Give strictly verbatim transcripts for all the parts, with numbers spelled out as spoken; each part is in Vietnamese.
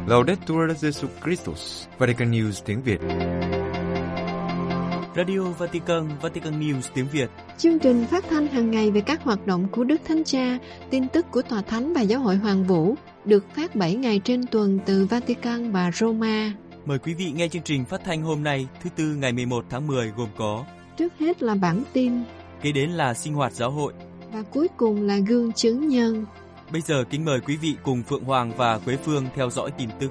Laudetur Jesus Christus, Vatican News tiếng Việt. Radio Vatican, Vatican News tiếng Việt. Chương trình phát thanh hàng ngày về các hoạt động của Đức Thánh Cha, tin tức của Tòa Thánh và Giáo hội Hoàng Vũ, được phát bảy ngày trên tuần từ Vatican và Roma. Mời quý vị nghe chương trình phát thanh hôm nay, thứ Tư ngày mười một tháng mười gồm có: trước hết là bản tin, kế đến là sinh hoạt giáo hội, và cuối cùng là gương chứng nhân. Bây giờ kính mời quý vị cùng Phượng Hoàng và Quế Phương theo dõi tin tức.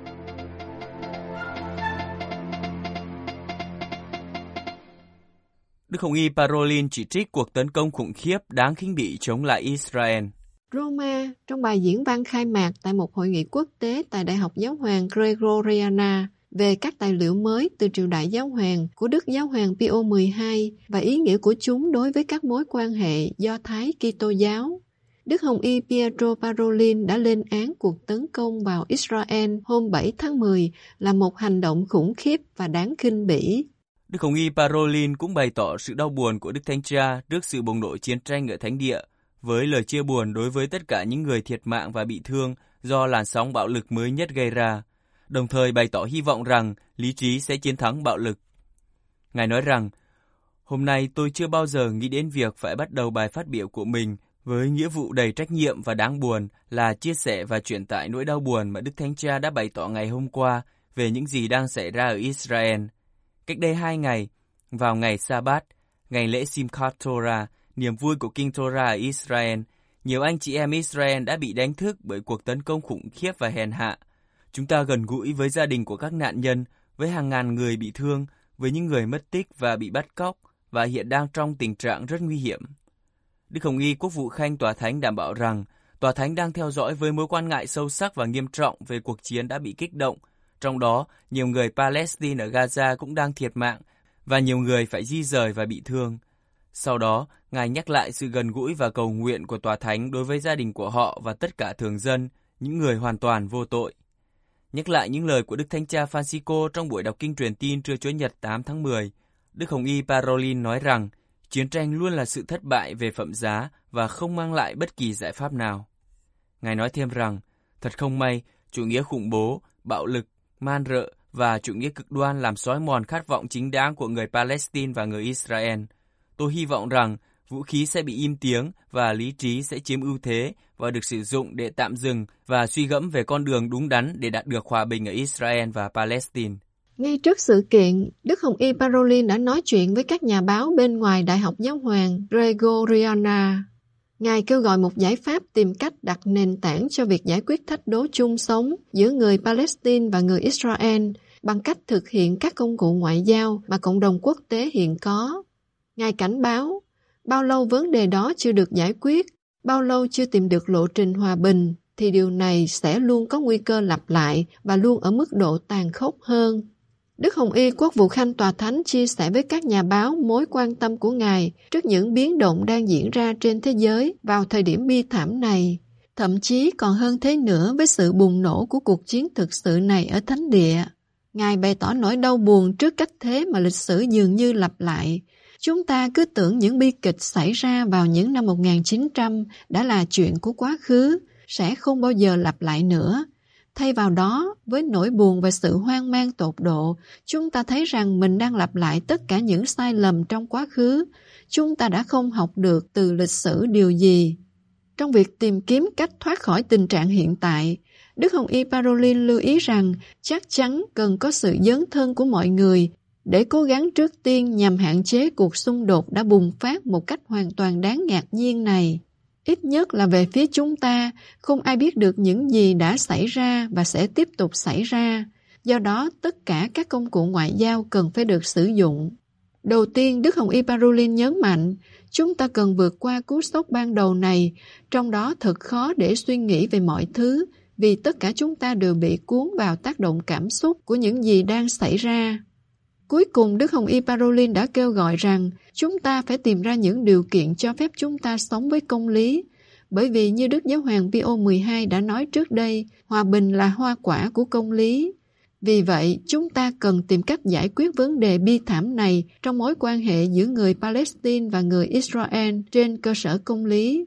Đức Hồng Y Parolin chỉ trích cuộc tấn công khủng khiếp đáng khinh bỉ chống lại Israel. Roma, trong bài diễn văn khai mạc tại một hội nghị quốc tế tại Đại học Giáo hoàng Gregoriana về các tài liệu mới từ triều đại giáo hoàng của Đức Giáo hoàng Pio mười hai và ý nghĩa của chúng đối với các mối quan hệ Do Thái Kitô giáo, Đức Hồng Y Pietro Parolin đã lên án cuộc tấn công vào Israel hôm bảy tháng mười là một hành động khủng khiếp và đáng khinh bỉ. Đức Hồng Y Parolin cũng bày tỏ sự đau buồn của Đức Thánh Cha trước sự bùng nổ chiến tranh ở Thánh Địa, với lời chia buồn đối với tất cả những người thiệt mạng và bị thương do làn sóng bạo lực mới nhất gây ra, đồng thời bày tỏ hy vọng rằng lý trí sẽ chiến thắng bạo lực. Ngài nói rằng, hôm nay tôi chưa bao giờ nghĩ đến việc phải bắt đầu bài phát biểu của mình với nghĩa vụ đầy trách nhiệm và đáng buồn là chia sẻ và truyền tải nỗi đau buồn mà Đức Thánh Cha đã bày tỏ ngày hôm qua về những gì đang xảy ra ở Israel. Cách đây hai ngày, vào ngày Sa-bát, ngày lễ Simchat Torah, niềm vui của Kinh Torah ở Israel, nhiều anh chị em Israel đã bị đánh thức bởi cuộc tấn công khủng khiếp và hèn hạ. Chúng ta gần gũi với gia đình của các nạn nhân, với hàng ngàn người bị thương, với những người mất tích và bị bắt cóc, và hiện đang trong tình trạng rất nguy hiểm. Đức Hồng Y Quốc vụ Khanh Tòa Thánh đảm bảo rằng Tòa Thánh đang theo dõi với mối quan ngại sâu sắc và nghiêm trọng về cuộc chiến đã bị kích động. Trong đó, nhiều người Palestine ở Gaza cũng đang thiệt mạng và nhiều người phải di rời và bị thương. Sau đó, Ngài nhắc lại sự gần gũi và cầu nguyện của Tòa Thánh đối với gia đình của họ và tất cả thường dân, những người hoàn toàn vô tội. Nhắc lại những lời của Đức Thánh Cha Francisco trong buổi đọc kinh truyền tin trưa Chủ nhật tám tháng mười, Đức Hồng Y Parolin nói rằng chiến tranh luôn là sự thất bại về phẩm giá và không mang lại bất kỳ giải pháp nào. Ngài nói thêm rằng, thật không may, chủ nghĩa khủng bố, bạo lực, man rợ và chủ nghĩa cực đoan làm xói mòn khát vọng chính đáng của người Palestine và người Israel. Tôi hy vọng rằng vũ khí sẽ bị im tiếng và lý trí sẽ chiếm ưu thế và được sử dụng để tạm dừng và suy gẫm về con đường đúng đắn để đạt được hòa bình ở Israel và Palestine. Ngay trước sự kiện, Đức Hồng Y Parolin đã nói chuyện với các nhà báo bên ngoài Đại học Giáo hoàng Gregoriana. Ngài kêu gọi một giải pháp tìm cách đặt nền tảng cho việc giải quyết thách đố chung sống giữa người Palestine và người Israel bằng cách thực hiện các công cụ ngoại giao mà cộng đồng quốc tế hiện có. Ngài cảnh báo, bao lâu vấn đề đó chưa được giải quyết, bao lâu chưa tìm được lộ trình hòa bình, thì điều này sẽ luôn có nguy cơ lặp lại và luôn ở mức độ tàn khốc hơn. Đức Hồng Y Quốc vụ Khanh Tòa Thánh chia sẻ với các nhà báo mối quan tâm của Ngài trước những biến động đang diễn ra trên thế giới vào thời điểm bi thảm này, thậm chí còn hơn thế nữa với sự bùng nổ của cuộc chiến thực sự này ở Thánh Địa. Ngài bày tỏ nỗi đau buồn trước cách thế mà lịch sử dường như lặp lại. Chúng ta cứ tưởng những bi kịch xảy ra vào những năm một nghìn chín trăm đã là chuyện của quá khứ, sẽ không bao giờ lặp lại nữa. Thay vào đó, với nỗi buồn và sự hoang mang tột độ, chúng ta thấy rằng mình đang lặp lại tất cả những sai lầm trong quá khứ. Chúng ta đã không học được từ lịch sử điều gì. Trong việc tìm kiếm cách thoát khỏi tình trạng hiện tại, Đức Hồng Y Parolin lưu ý rằng chắc chắn cần có sự dấn thân của mọi người để cố gắng trước tiên nhằm hạn chế cuộc xung đột đã bùng phát một cách hoàn toàn đáng ngạc nhiên này. Ít nhất là về phía chúng ta, không ai biết được những gì đã xảy ra và sẽ tiếp tục xảy ra. Do đó, tất cả các công cụ ngoại giao cần phải được sử dụng. Đầu tiên, Đức Hồng Y Parolin nhấn mạnh, chúng ta cần vượt qua cú sốc ban đầu này, trong đó thật khó để suy nghĩ về mọi thứ, vì tất cả chúng ta đều bị cuốn vào tác động cảm xúc của những gì đang xảy ra. Cuối cùng, Đức Hồng Y Parolin đã kêu gọi rằng chúng ta phải tìm ra những điều kiện cho phép chúng ta sống với công lý, bởi vì như Đức Giáo hoàng Pio mười hai đã nói trước đây, hòa bình là hoa quả của công lý. Vì vậy, chúng ta cần tìm cách giải quyết vấn đề bi thảm này trong mối quan hệ giữa người Palestine và người Israel trên cơ sở công lý.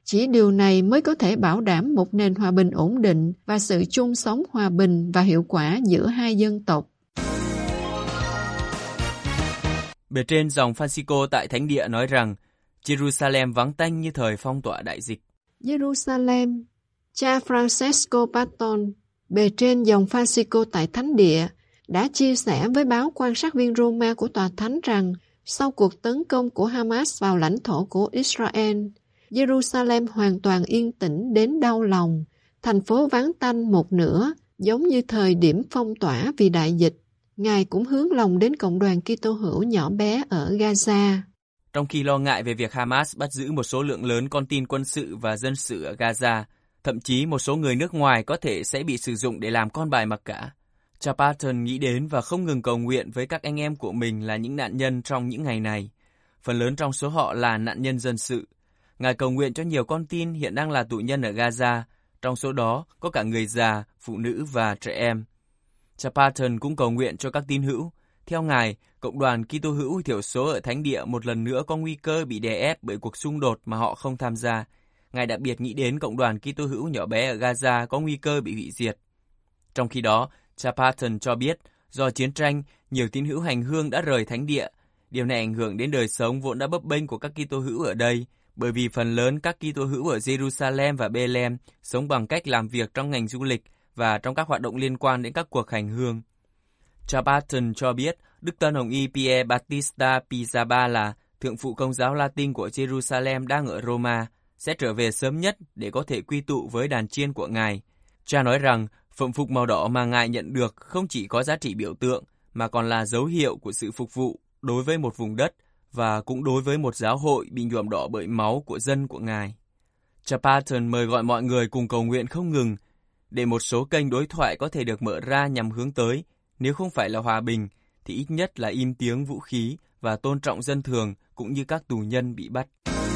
Chỉ điều này mới có thể bảo đảm một nền hòa bình ổn định và sự chung sống hòa bình và hiệu quả giữa hai dân tộc. Bề trên dòng Francisco tại Thánh địa nói rằng Jerusalem vắng tanh như thời phong tỏa đại dịch. Jerusalem, cha Francesco Patton, bề trên dòng Francisco tại Thánh địa, đã chia sẻ với báo quan sát viên Roma của Tòa Thánh rằng sau cuộc tấn công của Hamas vào lãnh thổ của Israel, Jerusalem hoàn toàn yên tĩnh đến đau lòng, thành phố vắng tanh một nửa, giống như thời điểm phong tỏa vì đại dịch. Ngài cũng hướng lòng đến cộng đoàn Kitô hữu nhỏ bé ở Gaza. Trong khi lo ngại về việc Hamas bắt giữ một số lượng lớn con tin quân sự và dân sự ở Gaza, thậm chí một số người nước ngoài có thể sẽ bị sử dụng để làm con bài mặc cả, cha Patton nghĩ đến và không ngừng cầu nguyện với các anh em của mình là những nạn nhân trong những ngày này. Phần lớn trong số họ là nạn nhân dân sự. Ngài cầu nguyện cho nhiều con tin hiện đang là tù nhân ở Gaza, trong số đó có cả người già, phụ nữ và trẻ em. Cha Patton cũng cầu nguyện cho các tín hữu. Theo Ngài, cộng đoàn Kitô hữu thiểu số ở Thánh địa một lần nữa có nguy cơ bị đè ép bởi cuộc xung đột mà họ không tham gia. Ngài đặc biệt nghĩ đến cộng đoàn Kitô hữu nhỏ bé ở Gaza có nguy cơ bị hủy diệt. Trong khi đó, cha Patton cho biết, do chiến tranh, nhiều tín hữu hành hương đã rời Thánh địa. Điều này ảnh hưởng đến đời sống vốn đã bấp bênh của các Kitô hữu ở đây, bởi vì phần lớn các Kitô hữu ở Jerusalem và Bethlehem sống bằng cách làm việc trong ngành du lịch và trong các hoạt động liên quan đến các cuộc hành hương. Cha Patton cho biết, Đức Tân Hồng Y Pier Battista Pizzaballa, thượng phụ Công giáo Latin của Jerusalem đang ở Roma, sẽ trở về sớm nhất để có thể quy tụ với đàn chiên của Ngài. Cha nói rằng, phụng phục màu đỏ mà Ngài nhận được không chỉ có giá trị biểu tượng, mà còn là dấu hiệu của sự phục vụ đối với một vùng đất và cũng đối với một giáo hội bị nhuộm đỏ bởi máu của dân của Ngài. Cha Patton mời gọi mọi người cùng cầu nguyện không ngừng, để một số kênh đối thoại có thể được mở ra nhằm hướng tới, nếu không phải là hòa bình, thì ít nhất là im tiếng vũ khí và tôn trọng dân thường cũng như các tù nhân bị bắt.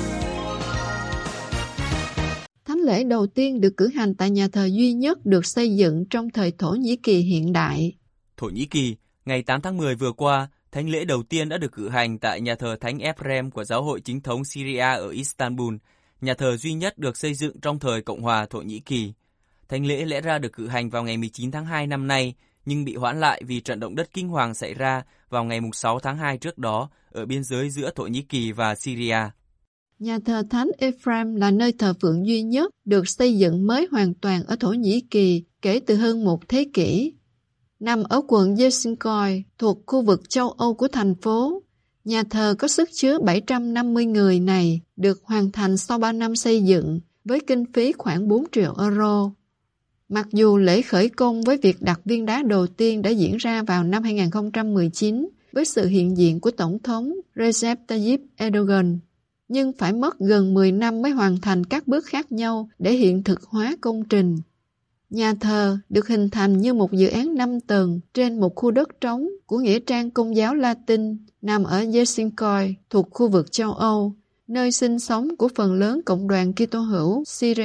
Thánh lễ đầu tiên được cử hành tại nhà thờ duy nhất được xây dựng trong thời Thổ Nhĩ Kỳ hiện đại. Thổ Nhĩ Kỳ, ngày tám tháng mười vừa qua, thánh lễ đầu tiên đã được cử hành tại nhà thờ Thánh Ephrem của Giáo hội Chính thống Syria ở Istanbul, nhà thờ duy nhất được xây dựng trong thời Cộng hòa Thổ Nhĩ Kỳ. Thánh lễ lẽ ra được cử hành vào ngày mười chín tháng hai năm nay, nhưng bị hoãn lại vì trận động đất kinh hoàng xảy ra vào ngày sáu tháng hai trước đó ở biên giới giữa Thổ Nhĩ Kỳ và Syria. Nhà thờ Thánh Ephrem là nơi thờ phượng duy nhất được xây dựng mới hoàn toàn ở Thổ Nhĩ Kỳ kể từ hơn một thế kỷ. Nằm ở quận Yeşilköy, thuộc khu vực châu Âu của thành phố, nhà thờ có sức chứa bảy trăm năm mươi người này được hoàn thành sau ba năm xây dựng với kinh phí khoảng bốn triệu euro. Mặc dù lễ khởi công với việc đặt viên đá đầu tiên đã diễn ra vào năm hai không một chín với sự hiện diện của Tổng thống Recep Tayyip Erdogan, nhưng phải mất gần mười năm mới hoàn thành các bước khác nhau để hiện thực hóa công trình. Nhà thờ được hình thành như một dự án năm tầng trên một khu đất trống của Nghĩa trang Công giáo Latin nằm ở Yeşilköy thuộc khu vực châu Âu, nơi sinh sống của phần lớn cộng đoàn Kitô hữu Syria.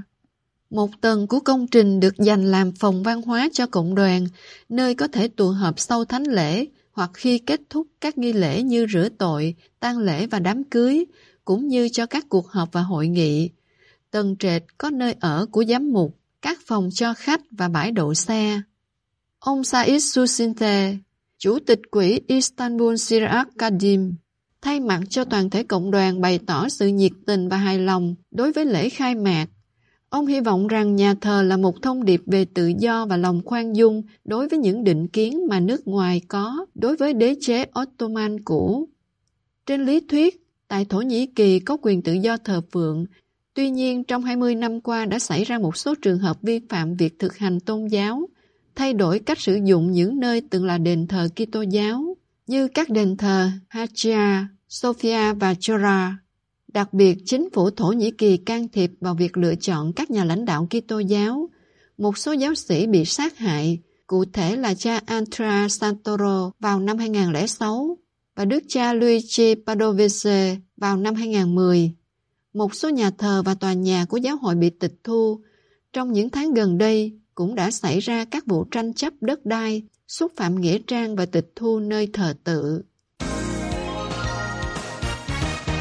Một tầng của công trình được dành làm phòng văn hóa cho cộng đoàn, nơi có thể tụ họp sau thánh lễ hoặc khi kết thúc các nghi lễ như rửa tội, tang lễ và đám cưới, cũng như cho các cuộc họp và hội nghị. Tầng trệt có nơi ở của giám mục, các phòng cho khách và bãi đậu xe. Ông Said Susinte, Chủ tịch quỹ Istanbul Syriac Kadim, thay mặt cho toàn thể cộng đoàn bày tỏ sự nhiệt tình và hài lòng đối với lễ khai mạc. Ông hy vọng rằng nhà thờ là một thông điệp về tự do và lòng khoan dung đối với những định kiến mà nước ngoài có đối với đế chế Ottoman cũ. Trên lý thuyết, tại Thổ Nhĩ Kỳ có quyền tự do thờ phượng, tuy nhiên trong hai mươi năm qua đã xảy ra một số trường hợp vi phạm việc thực hành tôn giáo, thay đổi cách sử dụng những nơi từng là đền thờ Kitô giáo, như các đền thờ Hagia, Sophia và Chora. Đặc biệt, chính phủ Thổ Nhĩ Kỳ can thiệp vào việc lựa chọn các nhà lãnh đạo Kitô giáo. Một số giáo sĩ bị sát hại, cụ thể là cha Andrea Santoro vào năm hai không không sáu và đức cha Luigi Padovese vào năm hai không một không. Một số nhà thờ và tòa nhà của giáo hội bị tịch thu. Trong những tháng gần đây, cũng đã xảy ra các vụ tranh chấp đất đai, xúc phạm nghĩa trang và tịch thu nơi thờ tự.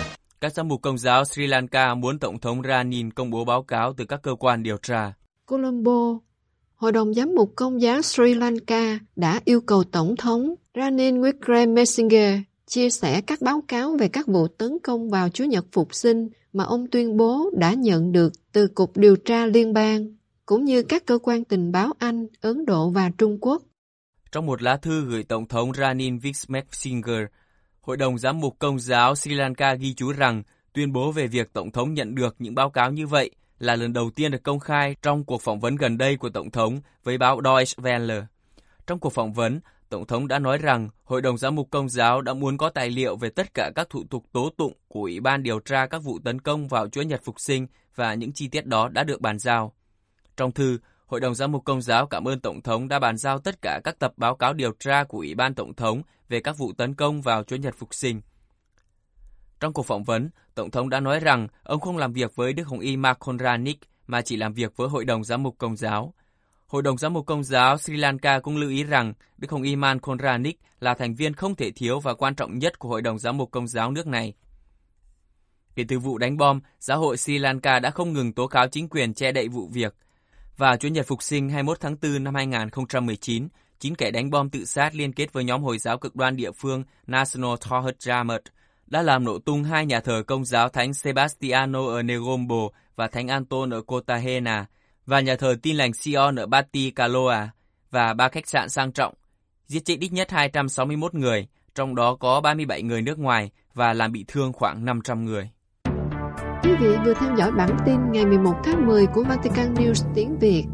Các giám mục Công giáo Sri Lanka muốn Tổng thống Ranin công bố báo cáo từ các cơ quan điều tra. Colombo, Hội đồng Giám mục Công giáo Sri Lanka đã yêu cầu Tổng thống Ranil Wickremesinghe chia sẻ các báo cáo về các vụ tấn công vào Chúa Nhật Phục sinh mà ông tuyên bố đã nhận được từ Cục Điều tra Liên bang, cũng như các cơ quan tình báo Anh, Ấn Độ và Trung Quốc. Trong một lá thư gửi Tổng thống Ranil Wickremesinghe, Hội đồng Giám mục Công giáo Sri Lanka ghi chú rằng tuyên bố về việc Tổng thống nhận được những báo cáo như vậy là lần đầu tiên được công khai trong cuộc phỏng vấn gần đây của Tổng thống với báo Deutsche Welle. Trong cuộc phỏng vấn, Tổng thống đã nói rằng Hội đồng Giám mục Công giáo đã muốn có tài liệu về tất cả các thủ tục tố tụng của Ủy ban điều tra các vụ tấn công vào Chúa Nhật Phục sinh và những chi tiết đó đã được bàn giao. Trong thư, Hội đồng Giám mục Công giáo cảm ơn Tổng thống đã bàn giao tất cả các tập báo cáo điều tra của Ủy ban Tổng thống về các vụ tấn công vào Chúa Nhật Phục sinh. Trong cuộc phỏng vấn, Tổng thống đã nói rằng ông không làm việc với Đức Hồng Y Makonranik mà chỉ làm việc với Hội đồng Giám mục Công giáo. Hội đồng Giám mục Công giáo Sri Lanka cũng lưu ý rằng Đức Hồng Y Makonranik là thành viên không thể thiếu và quan trọng nhất của Hội đồng Giám mục Công giáo nước này. Kể từ vụ đánh bom, giáo hội Sri Lanka đã không ngừng tố cáo chính quyền che đậy vụ việc. Vào Chủ nhật Phục sinh hai mươi mốt tháng tư năm hai nghìn không trăm mười chín, chín kẻ đánh bom tự sát liên kết với nhóm Hồi giáo cực đoan địa phương National Tawhid Jamaat đã làm nổ tung hai nhà thờ Công giáo Thánh Sebastiano ở Negombo và Thánh Anton ở Cartagena, và nhà thờ Tin lành Sion ở Bati Kaloa, và ba khách sạn sang trọng, giết chết ít nhất hai trăm sáu mươi mốt người, trong đó có ba mươi bảy người nước ngoài, và làm bị thương khoảng năm trăm người. Quý vị vừa theo dõi bản tin ngày mười một tháng mười của Vatican News tiếng Việt.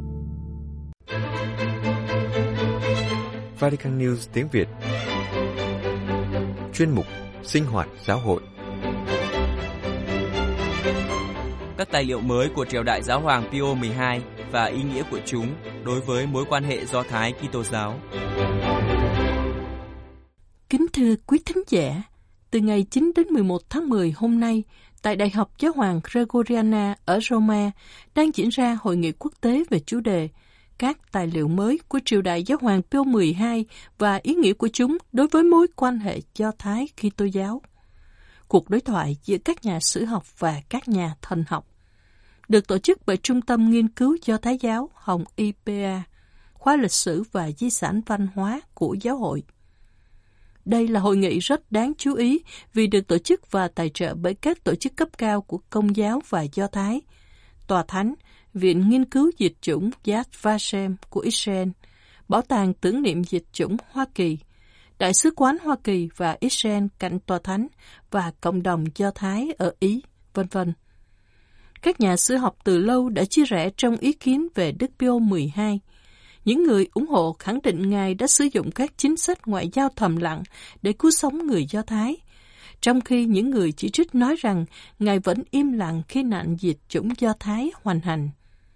Vatican News tiếng Việt. Chuyên mục Sinh hoạt giáo hội. Các tài liệu mới của triều đại Giáo hoàng Pio mười hai và ý nghĩa của chúng đối với mối quan hệ Do Thái Kitô giáo. Kính thưa quý thính giả, từ ngày chín đến mười một tháng mười hôm nay, tại Đại học Giáo hoàng Gregoriana ở Roma đang diễn ra hội nghị quốc tế về chủ đề các tài liệu mới của triều đại Giáo hoàng Pio mười hai và ý nghĩa của chúng đối với mối quan hệ Do Thái Kitô giáo. Cuộc đối thoại giữa các nhà sử học và các nhà thần học được tổ chức bởi Trung tâm Nghiên cứu Do Thái giáo Hồng I P A, khóa lịch sử và di sản văn hóa của giáo hội. Đây là hội nghị rất đáng chú ý vì được tổ chức và tài trợ bởi các tổ chức cấp cao của Công giáo và Do Thái, Tòa Thánh, Viện Nghiên cứu Dịch chủng Yad Vashem của Israel, Bảo tàng Tưởng niệm Dịch chủng Hoa Kỳ, Đại sứ quán Hoa Kỳ và Israel cạnh Tòa Thánh và cộng đồng Do Thái ở Ý, vân vân. Các nhà sử học từ lâu đã chia rẽ trong ý kiến về Đức Pio mười hai. Những người ủng hộ khẳng định Ngài đã sử dụng các chính sách ngoại giao thầm lặng để cứu sống người Do Thái, trong khi những người chỉ trích nói rằng Ngài vẫn im lặng khi nạn diệt chủng Do Thái hoành hành.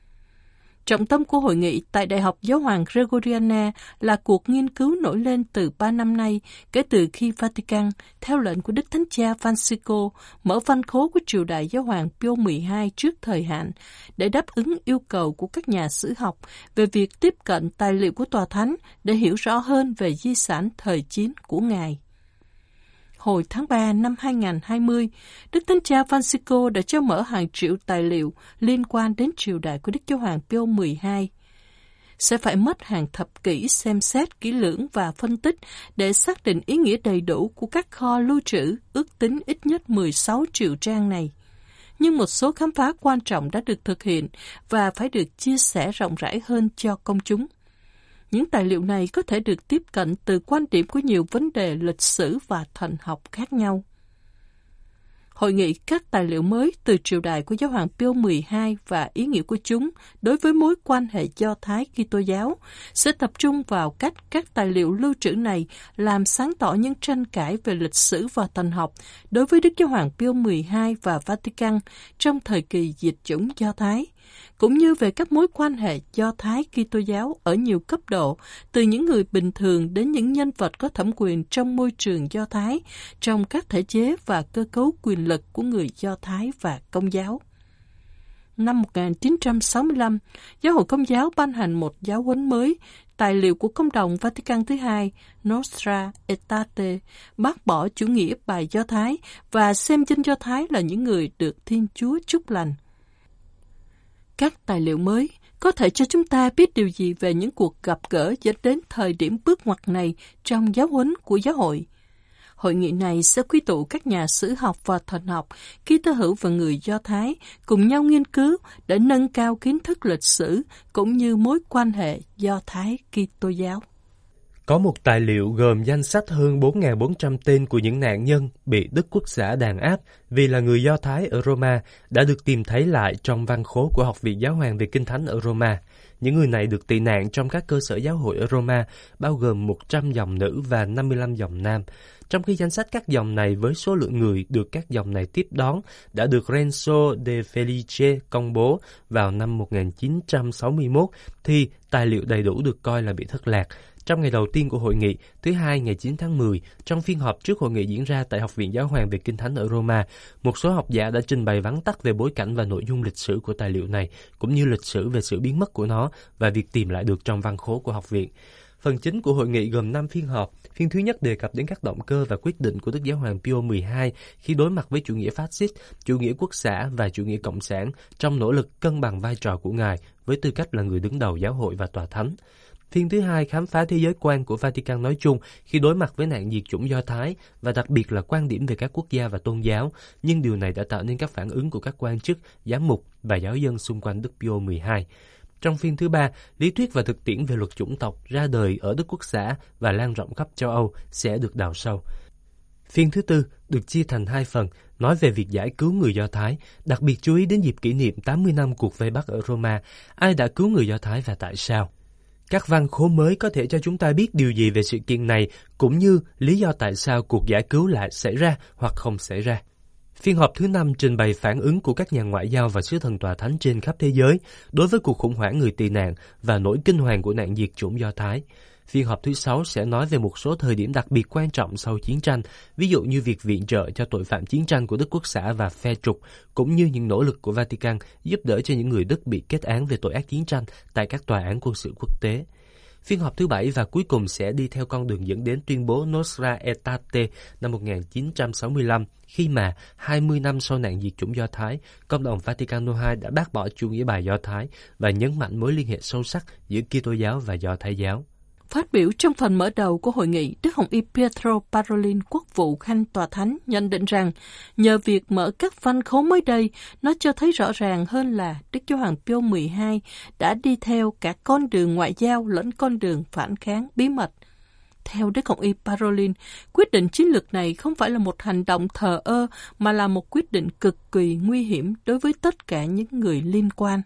Trọng tâm của hội nghị tại Đại học Giáo hoàng Gregoriana là cuộc nghiên cứu nổi lên từ ba năm nay kể từ khi Vatican, theo lệnh của Đức Thánh Cha Francisco, mở văn khố của triều đại Giáo hoàng Pio mười hai trước thời hạn để đáp ứng yêu cầu của các nhà sử học về việc tiếp cận tài liệu của Tòa Thánh để hiểu rõ hơn về di sản thời chiến của Ngài. Hồi tháng ba năm hai nghìn không trăm hai mươi, Đức Thánh Cha Francisco đã cho mở hàng triệu tài liệu liên quan đến triều đại của Đức Giáo hoàng Pio mười hai. Sẽ phải mất hàng thập kỷ xem xét kỹ lưỡng và phân tích để xác định ý nghĩa đầy đủ của các kho lưu trữ ước tính ít nhất mười sáu triệu trang này. Nhưng một số khám phá quan trọng đã được thực hiện và phải được chia sẻ rộng rãi hơn cho công chúng. Những tài liệu này có thể được tiếp cận từ quan điểm của nhiều vấn đề lịch sử và thần học khác nhau. Hội nghị các tài liệu mới từ triều đại của Giáo hoàng Pio mười hai và ý nghĩa của chúng đối với mối quan hệ Do Thái Kitô giáo sẽ tập trung vào cách các tài liệu lưu trữ này làm sáng tỏ những tranh cãi về lịch sử và thần học đối với Đức Giáo hoàng Pio mười hai và Vatican trong thời kỳ diệt chủng Do Thái, cũng như về các mối quan hệ Do Thái Kitô giáo ở nhiều cấp độ, từ những người bình thường đến những nhân vật có thẩm quyền trong môi trường Do Thái, trong các thể chế và cơ cấu quyền lực của người Do Thái và Công giáo. năm một nghìn chín trăm sáu mươi lăm, Giáo hội Công giáo ban hành một giáo huấn mới, tài liệu của Công đồng Vatican thứ hai, Nostra Aetate, bác bỏ chủ nghĩa bài Do Thái và xem dân Do Thái là những người được Thiên Chúa chúc lành. Các tài liệu mới có thể cho chúng ta biết điều gì về những cuộc gặp gỡ dẫn đến thời điểm bước ngoặt này trong giáo huấn của giáo hội? Hội nghị này sẽ quy tụ các nhà sử học và thần học, Kitô hữu và người Do Thái cùng nhau nghiên cứu để nâng cao kiến thức lịch sử cũng như mối quan hệ Do Thái Kitô giáo. Có một tài liệu gồm danh sách hơn bốn nghìn bốn trăm tên của những nạn nhân bị Đức Quốc xã đàn áp vì là người Do Thái ở Roma đã được tìm thấy lại trong văn khố của Học viện Giáo hoàng về Kinh Thánh ở Roma. Những người này được tị nạn trong các cơ sở giáo hội ở Roma, bao gồm một trăm dòng nữ và năm mươi lăm dòng nam. Trong khi danh sách các dòng này với số lượng người được các dòng này tiếp đón đã được Renzo de Felice công bố vào năm một nghìn chín trăm sáu mươi mốt, thì tài liệu đầy đủ được coi là bị thất lạc. Trong ngày đầu tiên của hội nghị, thứ Hai ngày chín tháng mười, trong phiên họp trước hội nghị diễn ra tại Học viện Giáo hoàng về Kinh Thánh ở Roma, một số học giả đã trình bày vắn tắt về bối cảnh và nội dung lịch sử của tài liệu này, cũng như lịch sử về sự biến mất của nó và việc tìm lại được trong văn khố của học viện. Phần chính của hội nghị gồm năm phiên họp. Phiên thứ nhất đề cập đến các động cơ và quyết định của Đức Giáo hoàng Pio mười hai khi đối mặt với chủ nghĩa phát xít, chủ nghĩa quốc xã và chủ nghĩa cộng sản trong nỗ lực cân bằng vai trò của Ngài với tư cách là người đứng đầu giáo hội và tòa thánh. Phiên thứ hai khám phá thế giới quan của Vatican nói chung khi đối mặt với nạn diệt chủng Do Thái và đặc biệt là quan điểm về các quốc gia và tôn giáo, nhưng điều này đã tạo nên các phản ứng của các quan chức, giám mục và giáo dân xung quanh Đức Pio mười hai. Trong phiên thứ ba, lý thuyết và thực tiễn về luật chủng tộc ra đời ở Đức Quốc xã và lan rộng khắp châu Âu sẽ được đào sâu. Phiên thứ tư được chia thành hai phần, nói về việc giải cứu người Do Thái, đặc biệt chú ý đến dịp kỷ niệm tám mươi năm cuộc vây bắt ở Roma, ai đã cứu người Do Thái và tại sao. Các văn khố mới có thể cho chúng ta biết điều gì về sự kiện này, cũng như lý do tại sao cuộc giải cứu lại xảy ra hoặc không xảy ra. Phiên họp thứ năm trình bày phản ứng của các nhà ngoại giao và sứ thần tòa thánh trên khắp thế giới đối với cuộc khủng hoảng người tị nạn và nỗi kinh hoàng của nạn diệt chủng Do Thái. Phiên họp thứ sáu sẽ nói về một số thời điểm đặc biệt quan trọng sau chiến tranh, ví dụ như việc viện trợ cho tội phạm chiến tranh của Đức Quốc xã và phe trục, cũng như những nỗ lực của Vatican giúp đỡ cho những người Đức bị kết án về tội ác chiến tranh tại các tòa án quân sự quốc tế. Phiên họp thứ bảy và cuối cùng sẽ đi theo con đường dẫn đến tuyên bố Nostra Aetate năm một nghìn chín trăm sáu mươi lăm, khi mà hai mươi năm sau nạn diệt chủng Do Thái, Công đồng Vaticano hai đã bác bỏ chủ nghĩa bài Do Thái và nhấn mạnh mối liên hệ sâu sắc giữa Kitô giáo và Do Thái giáo. Phát biểu trong phần mở đầu của hội nghị, Đức Hồng Y Pietro Parolin, quốc vụ Khanh Tòa Thánh, nhận định rằng nhờ việc mở các văn khố mới đây, nó cho thấy rõ ràng hơn là Đức Giáo hoàng Pio mười hai đã đi theo cả con đường ngoại giao lẫn con đường phản kháng bí mật. Theo Đức Hồng Y Parolin, quyết định chiến lược này không phải là một hành động thờ ơ, mà là một quyết định cực kỳ nguy hiểm đối với tất cả những người liên quan.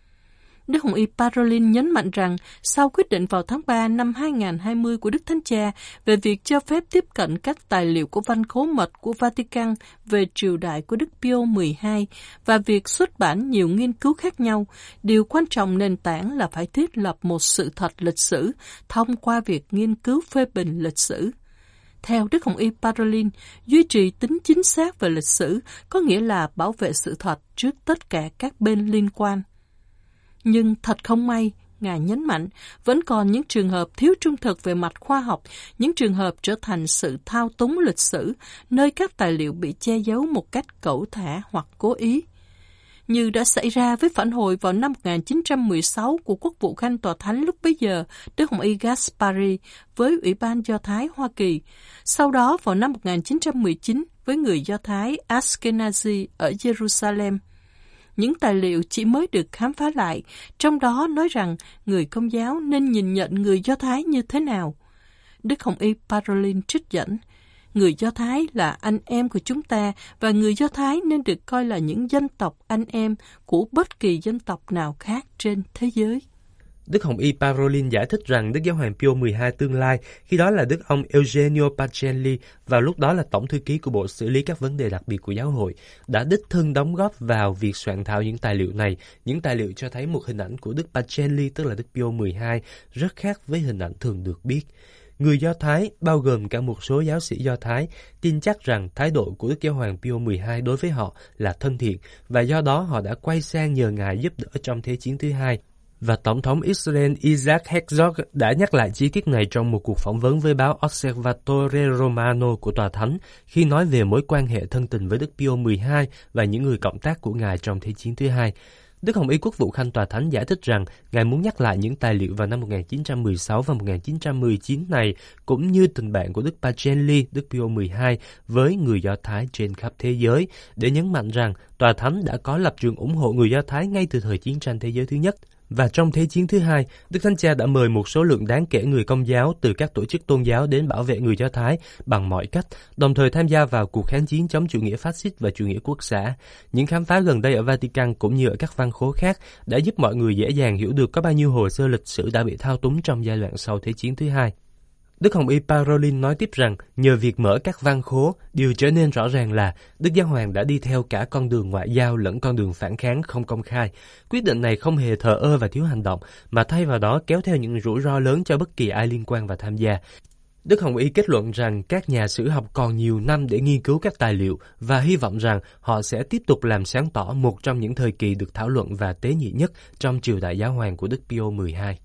Đức Hồng Y Parolin nhấn mạnh rằng sau quyết định vào tháng ba năm hai nghìn không trăm hai mươi của Đức Thánh Cha về việc cho phép tiếp cận các tài liệu của văn khố mật của Vatican về triều đại của Đức Pio mười hai và việc xuất bản nhiều nghiên cứu khác nhau, điều quan trọng nền tảng là phải thiết lập một sự thật lịch sử thông qua việc nghiên cứu phê bình lịch sử. Theo Đức Hồng Y Parolin, duy trì tính chính xác về lịch sử có nghĩa là bảo vệ sự thật trước tất cả các bên liên quan. Nhưng thật không may, Ngài nhấn mạnh, vẫn còn những trường hợp thiếu trung thực về mặt khoa học, những trường hợp trở thành sự thao túng lịch sử, nơi các tài liệu bị che giấu một cách cẩu thả hoặc cố ý. Như đã xảy ra với phản hồi vào năm một nghìn chín trăm mười sáu của Quốc vụ Khanh Tòa Thánh lúc bấy giờ, Đức Hồng Y Gaspari với Ủy ban Do Thái Hoa Kỳ. Sau đó vào năm một nghìn chín trăm mười chín với người Do Thái Ashkenazi ở Jerusalem. Những tài liệu chỉ mới được khám phá lại, trong đó nói rằng người Công giáo nên nhìn nhận người Do Thái như thế nào. Đức Hồng Y Parolin trích dẫn, người Do Thái là anh em của chúng ta và người Do Thái nên được coi là những dân tộc anh em của bất kỳ dân tộc nào khác trên thế giới. Đức Hồng Y Parolin giải thích rằng Đức Giáo hoàng Pio mười hai tương lai, khi đó là Đức ông Eugenio Pacelli, vào lúc đó là Tổng thư ký của Bộ xử lý các vấn đề đặc biệt của giáo hội, đã đích thân đóng góp vào việc soạn thảo những tài liệu này. Những tài liệu cho thấy một hình ảnh của Đức Pacelli, tức là Đức Pio mười hai, rất khác với hình ảnh thường được biết. Người Do Thái, bao gồm cả một số giáo sĩ Do Thái, tin chắc rằng thái độ của Đức Giáo hoàng Pio mười hai đối với họ là thân thiện, và do đó họ đã quay sang nhờ Ngài giúp đỡ trong Thế chiến thứ hai. Và Tổng thống Israel Isaac Herzog đã nhắc lại chi tiết này trong một cuộc phỏng vấn với báo Osservatore Romano của Tòa Thánh khi nói về mối quan hệ thân tình với Đức Pio mười hai và những người cộng tác của Ngài trong Thế chiến thứ hai. Đức Hồng Y Quốc vụ Khanh Tòa Thánh giải thích rằng Ngài muốn nhắc lại những tài liệu vào năm một nghìn chín trăm mười sáu và một nghìn chín trăm mười chín này, cũng như tình bạn của Đức Pacelli, Đức Pio mười hai với người Do Thái trên khắp thế giới, để nhấn mạnh rằng Tòa Thánh đã có lập trường ủng hộ người Do Thái ngay từ thời chiến tranh thế giới thứ nhất. Và trong Thế chiến thứ hai, Đức Thánh Cha đã mời một số lượng đáng kể người Công giáo từ các tổ chức tôn giáo đến bảo vệ người Do Thái bằng mọi cách, đồng thời tham gia vào cuộc kháng chiến chống chủ nghĩa phát xít và chủ nghĩa quốc xã. Những khám phá gần đây ở Vatican cũng như ở các văn khố khác đã giúp mọi người dễ dàng hiểu được có bao nhiêu hồ sơ lịch sử đã bị thao túng trong giai đoạn sau Thế chiến thứ hai. Đức Hồng Y Parolin nói tiếp rằng nhờ việc mở các văn khố, điều trở nên rõ ràng là Đức Giáo hoàng đã đi theo cả con đường ngoại giao lẫn con đường phản kháng không công khai. Quyết định này không hề thờ ơ và thiếu hành động, mà thay vào đó kéo theo những rủi ro lớn cho bất kỳ ai liên quan và tham gia. Đức Hồng Y kết luận rằng các nhà sử học còn nhiều năm để nghiên cứu các tài liệu và hy vọng rằng họ sẽ tiếp tục làm sáng tỏ một trong những thời kỳ được thảo luận và tế nhị nhất trong triều đại giáo hoàng của Đức Pio mười hai.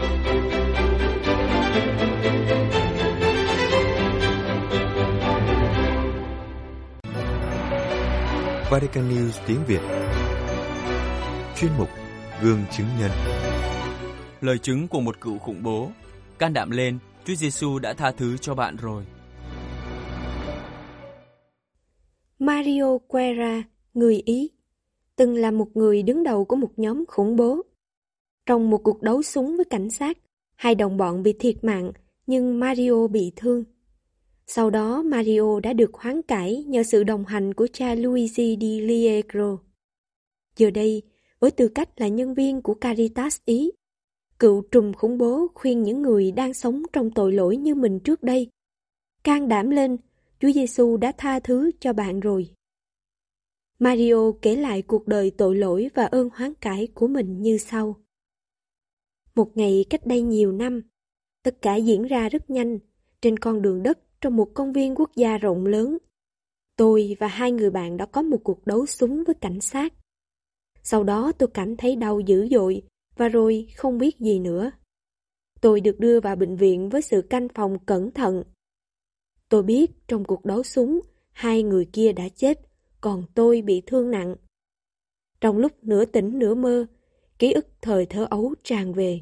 Vatican News tiếng Việt. Chuyên mục Gương chứng nhân. Lời chứng của một cựu khủng bố. Can đảm lên, Chúa Giêsu đã tha thứ cho bạn rồi. Mario Guerra, người Ý, từng là một người đứng đầu của một nhóm khủng bố. Trong một cuộc đấu súng với cảnh sát, hai đồng bọn bị thiệt mạng, nhưng Mario bị thương. Sau đó Mario đã được hoán cải nhờ sự đồng hành của cha Luigi Di Liegro. Giờ đây, với tư cách là nhân viên của Caritas Ý, cựu trùm khủng bố khuyên những người đang sống trong tội lỗi như mình trước đây: can đảm lên, Chúa Giêsu đã tha thứ cho bạn rồi. Mario kể lại cuộc đời tội lỗi và ơn hoán cải của mình như sau. Một ngày cách đây nhiều năm, tất cả diễn ra rất nhanh trên con đường đất trong một công viên quốc gia rộng lớn. Tôi và hai người bạn đã có một cuộc đấu súng với cảnh sát. Sau đó tôi cảm thấy đau dữ dội và rồi không biết gì nữa. Tôi được đưa vào bệnh viện với sự canh phòng cẩn thận. Tôi biết trong cuộc đấu súng, hai người kia đã chết, còn tôi bị thương nặng. Trong lúc nửa tỉnh nửa mơ, ký ức thời thơ ấu tràn về.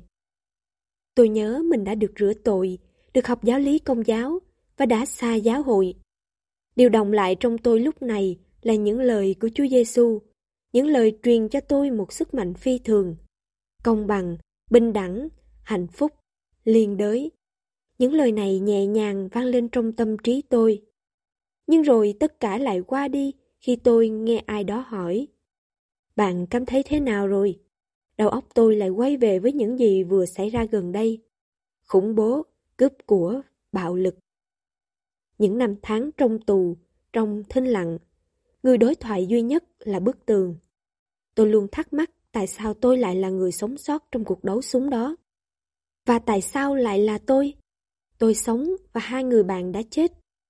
Tôi nhớ mình đã được rửa tội, được học giáo lý Công giáo và đã xa giáo hội. Điều động lại trong tôi lúc này là những lời của Chúa Giêsu, những lời truyền cho tôi một sức mạnh phi thường, công bằng, bình đẳng, hạnh phúc, liên đới. Những lời này nhẹ nhàng vang lên trong tâm trí tôi. Nhưng rồi tất cả lại qua đi khi tôi nghe ai đó hỏi: bạn cảm thấy thế nào rồi? Đầu óc tôi lại quay về với những gì vừa xảy ra gần đây: khủng bố, cướp của, bạo lực. Những năm tháng trong tù, trong thinh lặng, người đối thoại duy nhất là bức tường. Tôi luôn thắc mắc tại sao tôi lại là người sống sót trong cuộc đấu súng đó. Và tại sao lại là tôi? Tôi sống và hai người bạn đã chết.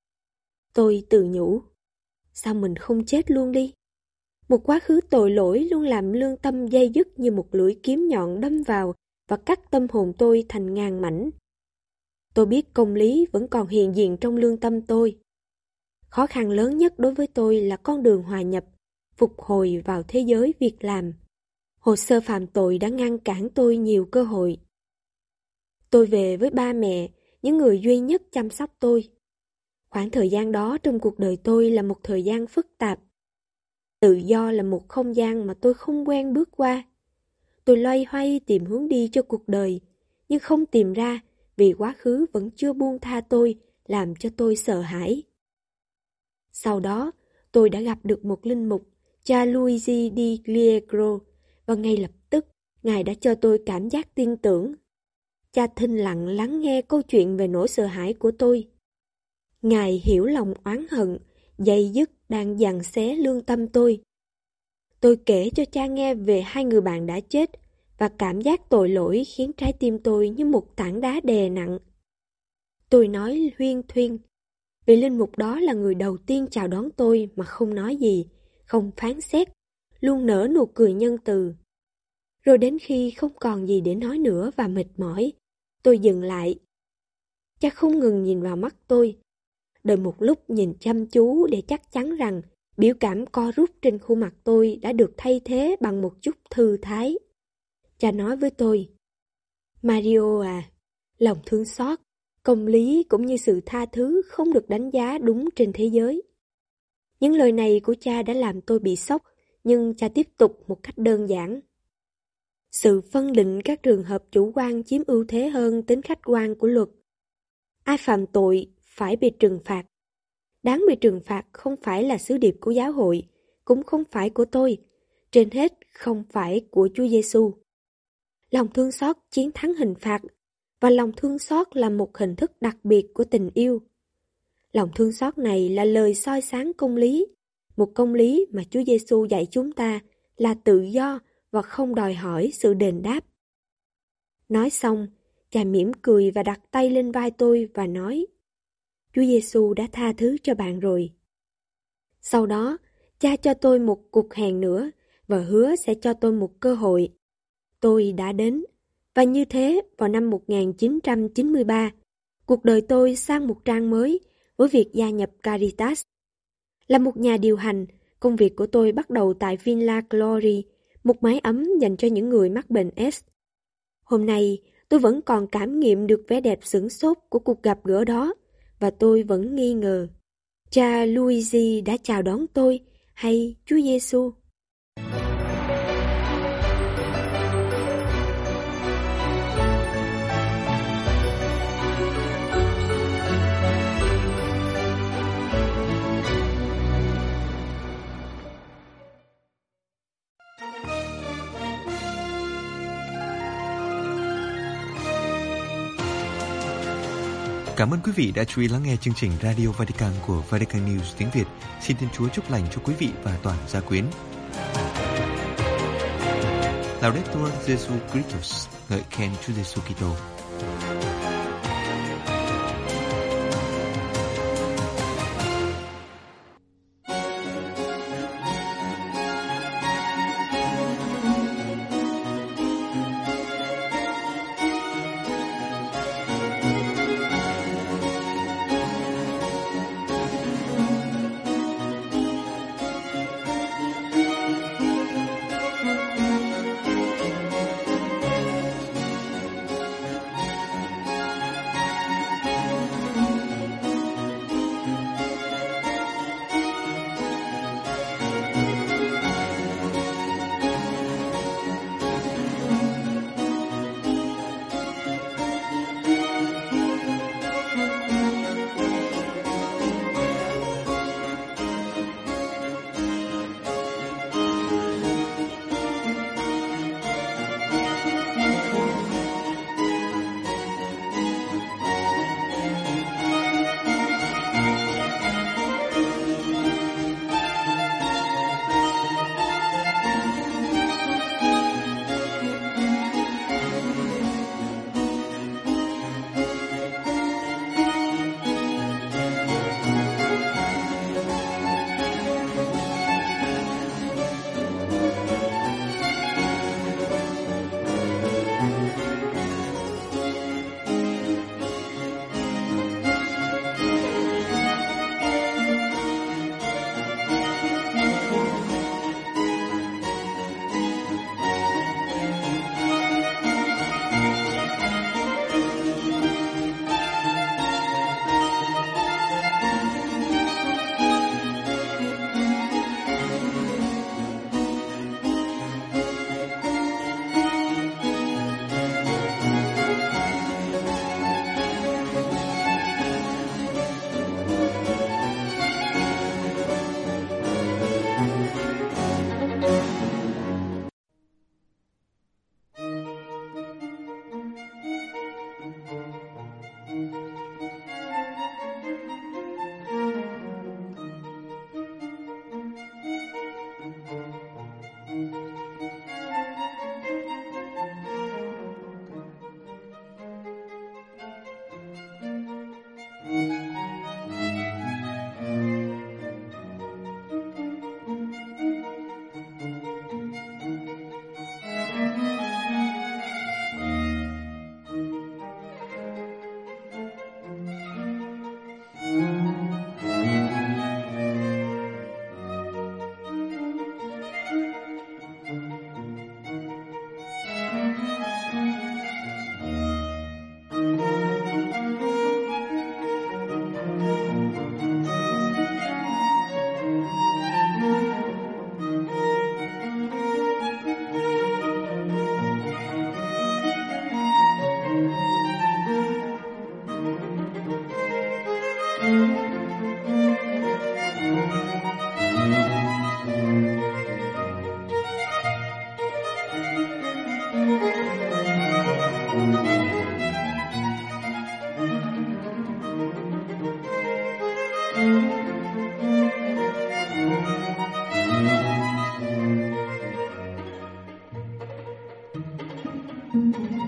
Tôi tự nhủ, sao mình không chết luôn đi? Một quá khứ tội lỗi luôn làm lương tâm dây dứt như một lưỡi kiếm nhọn đâm vào và cắt tâm hồn tôi thành ngàn mảnh. Tôi biết công lý vẫn còn hiện diện trong lương tâm tôi. Khó khăn lớn nhất đối với tôi là con đường hòa nhập, phục hồi vào thế giới việc làm. Hồ sơ phạm tội đã ngăn cản tôi nhiều cơ hội. Tôi về với ba mẹ, những người duy nhất chăm sóc tôi. Khoảng thời gian đó trong cuộc đời tôi là một thời gian phức tạp. Tự do là một không gian mà tôi không quen bước qua. Tôi loay hoay tìm hướng đi cho cuộc đời, nhưng không tìm ra vì quá khứ vẫn chưa buông tha tôi, làm cho tôi sợ hãi. Sau đó, tôi đã gặp được một linh mục, cha Luigi Di Liegro, và ngay lập tức, Ngài đã cho tôi cảm giác tin tưởng. Cha thinh lặng lắng nghe câu chuyện về nỗi sợ hãi của tôi. Ngài hiểu lòng oán hận, dây dứt đang giằng xé lương tâm tôi. Tôi kể cho cha nghe về hai người bạn đã chết, và cảm giác tội lỗi khiến trái tim tôi như một tảng đá đè nặng. Tôi nói huyên thuyên. Vị linh mục đó là người đầu tiên chào đón tôi mà không nói gì, không phán xét, luôn nở nụ cười nhân từ. Rồi đến khi không còn gì để nói nữa và mệt mỏi, tôi dừng lại. Cha không ngừng nhìn vào mắt tôi, đợi một lúc nhìn chăm chú để chắc chắn rằng biểu cảm co rút trên khuôn mặt tôi đã được thay thế bằng một chút thư thái. Cha nói với tôi, Mario à, lòng thương xót, công lý cũng như sự tha thứ không được đánh giá đúng trên thế giới. Những lời này của cha đã làm tôi bị sốc, nhưng cha tiếp tục một cách đơn giản. Sự phân định các trường hợp chủ quan chiếm ưu thế hơn tính khách quan của luật. Ai phạm tội phải bị trừng phạt. Đáng bị trừng phạt không phải là sứ điệp của giáo hội, cũng không phải của tôi, trên hết không phải của Chúa Giêsu. Lòng thương xót chiến thắng hình phạt, và lòng thương xót là một hình thức đặc biệt của tình yêu. Lòng thương xót này là lời soi sáng công lý, một công lý mà Chúa Giêsu dạy chúng ta là tự do và không đòi hỏi sự đền đáp. Nói xong, cha mỉm cười và đặt tay lên vai tôi và nói, Chúa Giêsu đã tha thứ cho bạn rồi. Sau đó, cha cho tôi một cuộc hẹn nữa và hứa sẽ cho tôi một cơ hội. Tôi đã đến, và như thế vào năm một nghìn chín trăm chín mươi ba, cuộc đời tôi sang một trang mới với việc gia nhập Caritas. Là một nhà điều hành, công việc của tôi bắt đầu tại Villa Glory, một mái ấm dành cho những người mắc bệnh ét. Hôm nay, tôi vẫn còn cảm nghiệm được vẻ đẹp sửng sốt của cuộc gặp gỡ đó, và tôi vẫn nghi ngờ, cha Luigi đã chào đón tôi hay Chúa Giêsu? Cảm ơn quý vị đã chú ý lắng nghe chương trình Radio Vatican của Vatican News tiếng Việt. Xin Thiên Chúa chúc lành cho quý vị và toàn gia quyến. Laudetur Jesu Christus, ngợi khen Chúa Giêsu Kitô. Thank you.